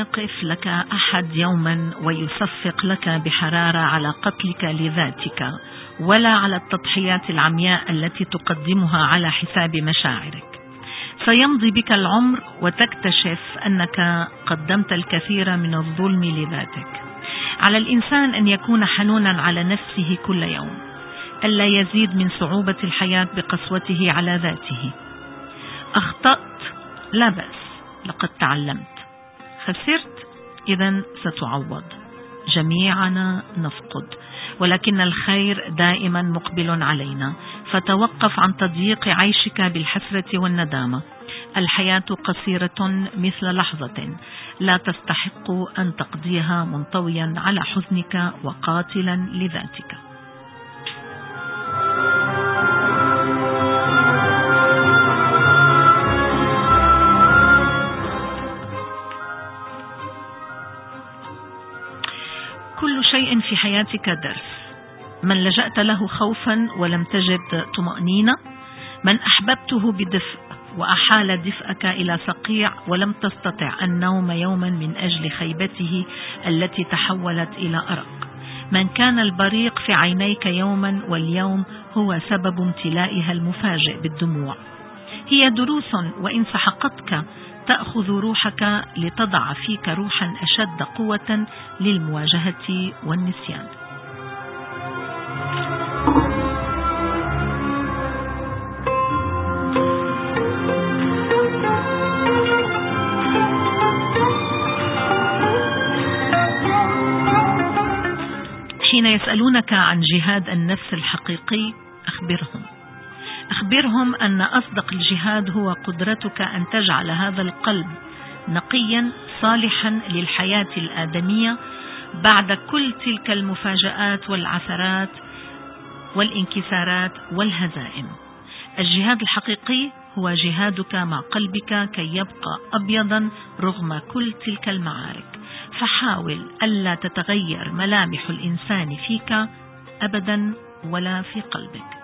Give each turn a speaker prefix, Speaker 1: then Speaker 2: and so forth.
Speaker 1: يقف لك أحد يوما ويصفق لك بحرارة على قتلك لذاتك ولا على التضحيات العمياء التي تقدمها على حساب مشاعرك. سيمضي بك العمر وتكتشف أنك قدمت الكثير من الظلم لذاتك. على الإنسان أن يكون حنونا على نفسه كل يوم، ألا يزيد من صعوبة الحياة بقسوته على ذاته. أخطأت؟ لا بأس، لقد تعلمت. خسرت؟ إذن ستعوض. جميعنا نفقد، ولكن الخير دائما مقبل علينا، فتوقف عن تضييق عيشك بالحسرة والندامة. الحياة قصيرة مثل لحظة، لا تستحق أن تقضيها منطويا على حزنك وقاتلا لذاتك. كل شيء في حياتك درس. من لجأت له خوفا ولم تجد طمأنينة، من أحببته بدفء وأحال دفئك إلى صقيع ولم تستطع النوم يوما من أجل خيبته التي تحولت إلى أرق، من كان البريق في عينيك يوما واليوم هو سبب امتلائها المفاجئ بالدموع. هي دروس، وإن سحقتك تأخذ روحك لتضع فيك روحا أشد قوة للمواجهة والنسيان. حين يسألونك عن جهاد النفس الحقيقي، أخبرهم أن أصدق الجهاد هو قدرتك أن تجعل هذا القلب نقيا صالحا للحياة الآدمية بعد كل تلك المفاجآت والعثرات والانكسارات والهزائم. الجهاد الحقيقي هو جهادك مع قلبك كي يبقى أبيضا رغم كل تلك المعارك. فحاول ألا تتغير ملامح الإنسان فيك أبدا ولا في قلبك.